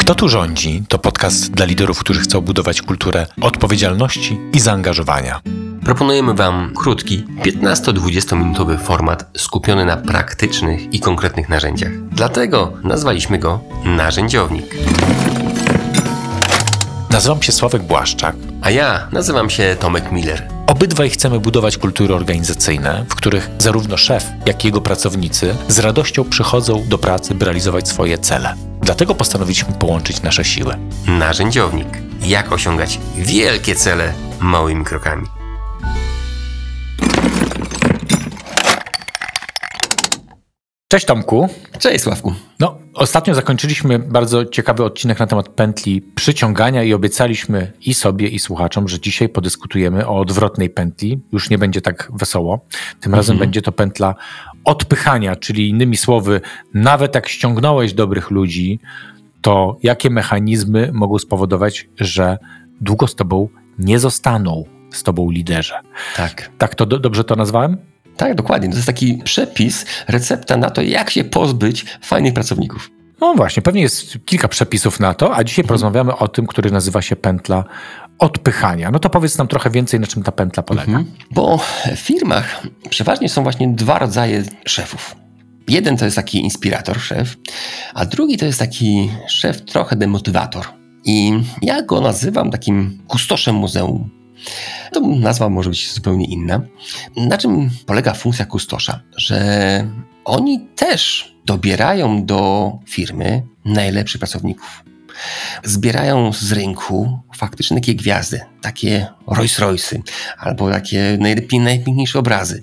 Kto tu rządzi? To podcast dla liderów, którzy chcą budować kulturę odpowiedzialności i zaangażowania. Proponujemy Wam krótki, 15-20 minutowy format skupiony na praktycznych i konkretnych narzędziach. Dlatego nazwaliśmy go Narzędziownik. Nazywam się Sławek Błaszczak. A ja nazywam się Tomek Miller. Obydwaj chcemy budować kultury organizacyjne, w których zarówno szef, jak i jego pracownicy z radością przychodzą do pracy, by realizować swoje cele. Dlatego postanowiliśmy połączyć nasze siły. Narzędziownik. Jak osiągać wielkie cele małymi krokami. Cześć Tomku. Cześć Sławku. Ostatnio zakończyliśmy bardzo ciekawy odcinek na temat pętli przyciągania i obiecaliśmy i sobie, i słuchaczom, że dzisiaj podyskutujemy o odwrotnej pętli. Już nie będzie tak wesoło. Tym razem będzie to pętla odpychania, czyli innymi słowy, nawet jak ściągnąłeś dobrych ludzi, to jakie mechanizmy mogą spowodować, że długo z tobą nie zostaną z tobą liderzy. Tak to dobrze to nazwałem? Tak, dokładnie. To jest taki przepis, recepta na to, jak się pozbyć fajnych pracowników. No właśnie, pewnie jest kilka przepisów na to, a dzisiaj porozmawiamy o tym, który nazywa się pętla odpychania. No to powiedz nam trochę więcej, na czym ta pętla polega. Bo w firmach przeważnie są właśnie dwa rodzaje szefów. Jeden to jest taki inspirator, szef, a drugi to jest taki szef trochę demotywator. I ja go nazywam takim kustoszem muzeum. To nazwa może być zupełnie inna. Na czym polega funkcja kustosza? Że oni też dobierają do firmy najlepszych pracowników. Zbierają z rynku faktycznie takie gwiazdy, takie Rolls-Royce'y albo takie najpiękniejsze obrazy.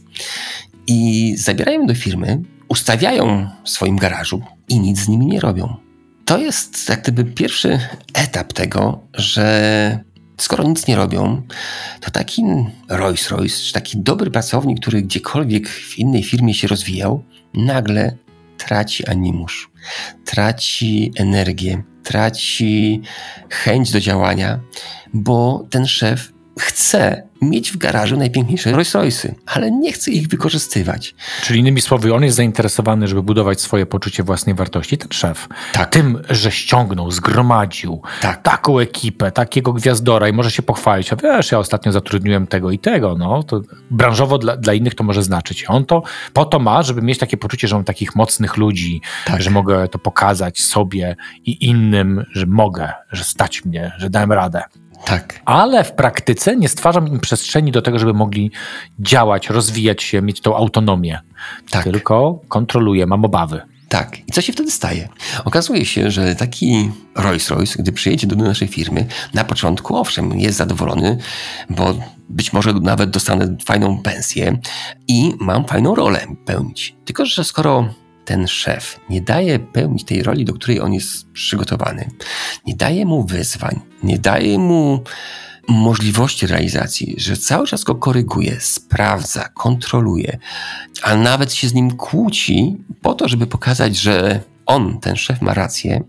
I zabierają do firmy, ustawiają w swoim garażu i nic z nimi nie robią. To jest jak gdyby pierwszy etap tego, że skoro nic nie robią, to taki Rolls-Royce, czy taki dobry pracownik, który gdziekolwiek w innej firmie się rozwijał, nagle traci animusz, traci energię, traci chęć do działania, bo ten szef chce mieć w garażu najpiękniejsze Rolls-Royce'y, ale nie chce ich wykorzystywać. Czyli innymi słowy, on jest zainteresowany, żeby budować swoje poczucie własnej wartości, ten szef. Tak. Tym, że ściągnął, zgromadził taką ekipę, takiego gwiazdora i może się pochwalić, a wiesz, ja ostatnio zatrudniłem tego i tego, no, to branżowo dla innych to może znaczyć. On to po to ma, żeby mieć takie poczucie, że mam takich mocnych ludzi, że mogę to pokazać sobie i innym, że mogę, że stać mnie, że dałem radę. Tak. Ale w praktyce nie stwarzam im przestrzeni do tego, żeby mogli działać, rozwijać się, mieć tą autonomię. Tak. Tylko kontroluję, mam obawy. Tak. I co się wtedy staje? Okazuje się, że taki Rolls-Royce, gdy przyjedzie do naszej firmy, na początku owszem, jest zadowolony, bo być może nawet dostanę fajną pensję i mam fajną rolę pełnić. Tylko że skoro ten szef nie daje pełnić tej roli, do której on jest przygotowany, nie daje mu wyzwań, nie daje mu możliwości realizacji, że cały czas go koryguje, sprawdza, kontroluje, a nawet się z nim kłóci po to, żeby pokazać, że on, ten szef, ma rację,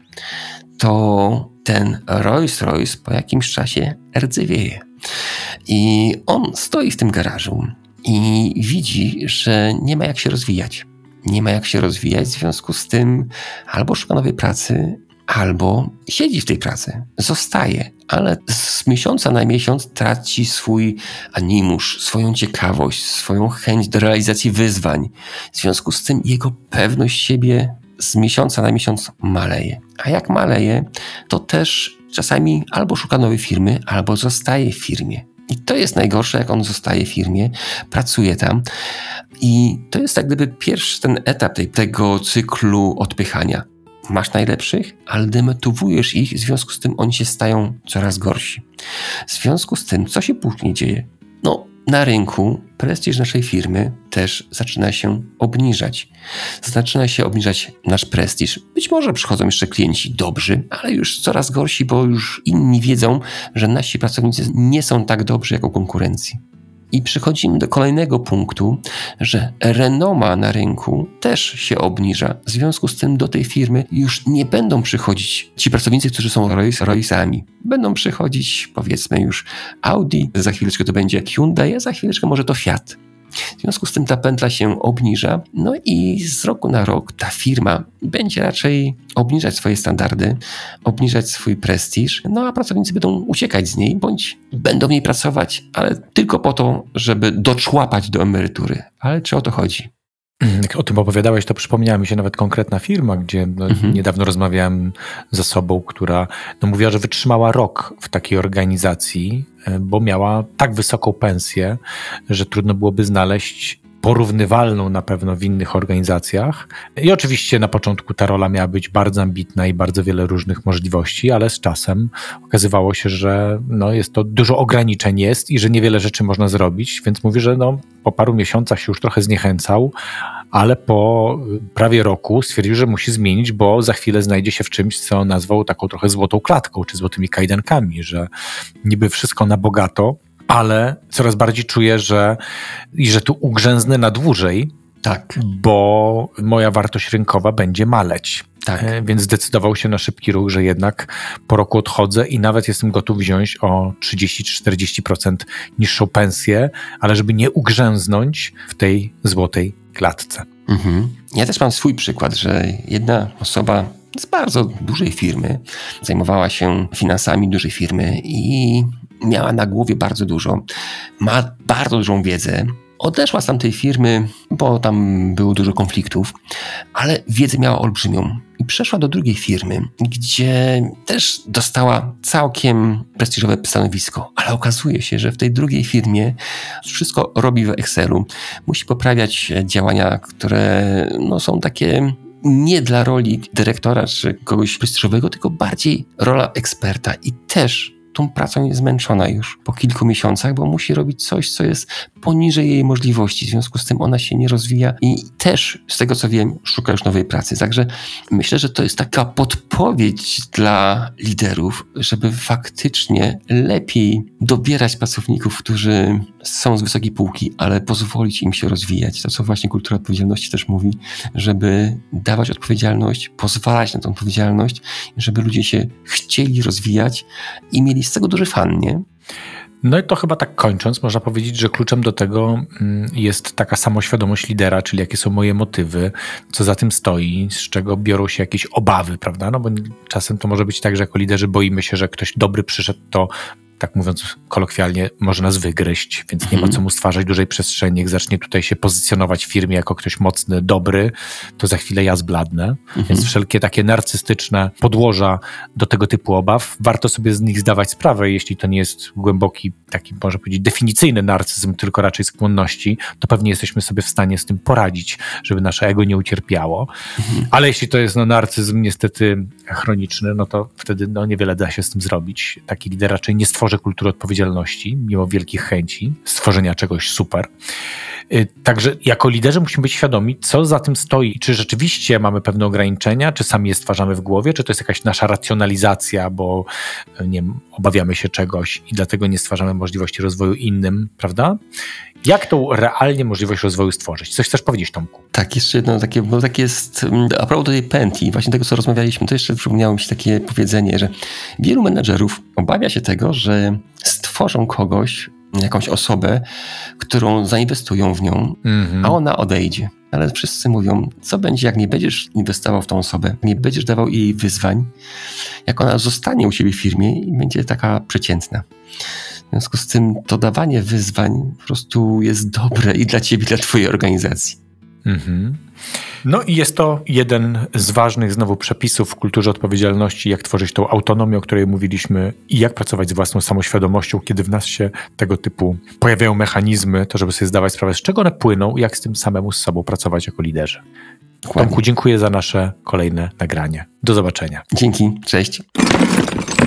to ten Rolls-Royce po jakimś czasie rdzewieje. I on stoi w tym garażu i widzi, że nie ma jak się rozwijać. Nie ma jak się rozwijać, w związku z tym albo szuka nowej pracy, albo siedzi w tej pracy, zostaje, ale z miesiąca na miesiąc traci swój animusz, swoją ciekawość, swoją chęć do realizacji wyzwań. W związku z tym jego pewność siebie z miesiąca na miesiąc maleje. A jak maleje, to też czasami albo szuka nowej firmy, albo zostaje w firmie. I to jest najgorsze, jak on zostaje w firmie, pracuje tam i to jest jak gdyby pierwszy ten etap tego cyklu odpychania. Masz najlepszych, ale demotywujesz ich, w związku z tym oni się stają coraz gorsi. W związku z tym, co się później dzieje? Na rynku prestiż naszej firmy też zaczyna się obniżać. Zaczyna się obniżać nasz prestiż. Być może przychodzą jeszcze klienci dobrzy, ale już coraz gorsi, bo już inni wiedzą, że nasi pracownicy nie są tak dobrzy jak u konkurencji. I przechodzimy do kolejnego punktu, że renoma na rynku też się obniża. W związku z tym do tej firmy już nie będą przychodzić ci pracownicy, którzy są Rolls-Royce'ami. Będą przychodzić, powiedzmy już Audi, za chwileczkę to będzie Hyundai, a za chwileczkę może to Fiat. W związku z tym ta pętla się obniża, no i z roku na rok ta firma będzie raczej obniżać swoje standardy, obniżać swój prestiż, no a pracownicy będą uciekać z niej, bądź będą w niej pracować, ale tylko po to, żeby doczłapać do emerytury. Ale czy o to chodzi? Jak o tym opowiadałeś, to przypomniała mi się nawet konkretna firma, gdzie niedawno rozmawiałem z osobą, która mówiła, że wytrzymała rok w takiej organizacji, bo miała tak wysoką pensję, że trudno byłoby znaleźć porównywalną na pewno w innych organizacjach. I oczywiście na początku ta rola miała być bardzo ambitna i bardzo wiele różnych możliwości, ale z czasem okazywało się, że jest to dużo ograniczeń jest i że niewiele rzeczy można zrobić, więc mówi, że po paru miesiącach się już trochę zniechęcał, ale po prawie roku stwierdził, że musi zmienić, bo za chwilę znajdzie się w czymś, co nazwał taką trochę złotą klatką, czy złotymi kajdankami, że niby wszystko na bogato, ale coraz bardziej czuję, że tu ugrzęznę na dłużej, tak, bo moja wartość rynkowa będzie maleć. Tak. Więc zdecydował się na szybki ruch, że jednak po roku odchodzę i nawet jestem gotów wziąć o 30-40% niższą pensję, ale żeby nie ugrzęznąć w tej złotej klatce. Ja też mam swój przykład, że jedna osoba z bardzo dużej firmy zajmowała się finansami dużej firmy i miała na głowie bardzo dużo, ma bardzo dużą wiedzę. Odeszła z tamtej firmy, bo tam było dużo konfliktów, ale wiedzę miała olbrzymią i przeszła do drugiej firmy, gdzie też dostała całkiem prestiżowe stanowisko, ale okazuje się, że w tej drugiej firmie wszystko robi w Excelu. Musi poprawiać działania, które są takie nie dla roli dyrektora czy kogoś prestiżowego, tylko bardziej rola eksperta i też tą pracą jest zmęczona już po kilku miesiącach, bo musi robić coś, co jest poniżej jej możliwości. W związku z tym ona się nie rozwija i też, z tego co wiem, szuka już nowej pracy. Także myślę, że to jest taka podpowiedź dla liderów, żeby faktycznie lepiej dobierać pracowników, którzy są z wysokiej półki, ale pozwolić im się rozwijać. To, co właśnie kultura odpowiedzialności też mówi, żeby dawać odpowiedzialność, pozwalać na tę odpowiedzialność, żeby ludzie się chcieli rozwijać i mieli z tego duży fan, nie? No i to chyba tak kończąc, można powiedzieć, że kluczem do tego jest taka samoświadomość lidera, czyli jakie są moje motywy, co za tym stoi, z czego biorą się jakieś obawy, prawda? Bo czasem to może być tak, że jako liderzy boimy się, że ktoś dobry przyszedł, to tak mówiąc kolokwialnie, może nas wygryźć, więc nie ma co mu stwarzać dużej przestrzeni. Jak zacznie tutaj się pozycjonować w firmie jako ktoś mocny, dobry, to za chwilę ja zbladnę. Więc wszelkie takie narcystyczne podłoża do tego typu obaw, warto sobie z nich zdawać sprawę. Jeśli to nie jest głęboki, taki można powiedzieć definicyjny narcyzm, tylko raczej skłonności, to pewnie jesteśmy sobie w stanie z tym poradzić, żeby nasze ego nie ucierpiało. Ale jeśli to jest narcyzm niestety chroniczny, to wtedy niewiele da się z tym zrobić. Taki lider raczej nie stworzy kultury odpowiedzialności, mimo wielkich chęci stworzenia czegoś super. Także jako liderzy musimy być świadomi, co za tym stoi. Czy rzeczywiście mamy pewne ograniczenia, czy sami je stwarzamy w głowie, czy to jest jakaś nasza racjonalizacja, bo obawiamy się czegoś i dlatego nie stwarzamy możliwości rozwoju innym, prawda? Jak tą realnie możliwość rozwoju stworzyć? Coś chcesz powiedzieć, Tomku? Tak, jeszcze jedno takie, bo tak jest, a propos tej pętli, właśnie tego, co rozmawialiśmy, to jeszcze przypomniało mi się takie powiedzenie, że wielu menedżerów obawia się tego, że stworzą kogoś, jakąś osobę, którą zainwestują w nią, a ona odejdzie. Ale wszyscy mówią, co będzie, jak nie będziesz inwestował w tą osobę, nie będziesz dawał jej wyzwań, jak ona zostanie u siebie w firmie i będzie taka przeciętna. W związku z tym to dawanie wyzwań po prostu jest dobre i dla ciebie, i dla twojej organizacji. No i jest to jeden z ważnych znowu przepisów w kulturze odpowiedzialności, jak tworzyć tą autonomię, o której mówiliśmy i jak pracować z własną samoświadomością, kiedy w nas się tego typu pojawiają mechanizmy, to żeby sobie zdawać sprawę, z czego one płyną i jak z tym samemu z sobą pracować jako liderzy. Tomku, dziękuję za nasze kolejne nagranie. Do zobaczenia. Dzięki, cześć.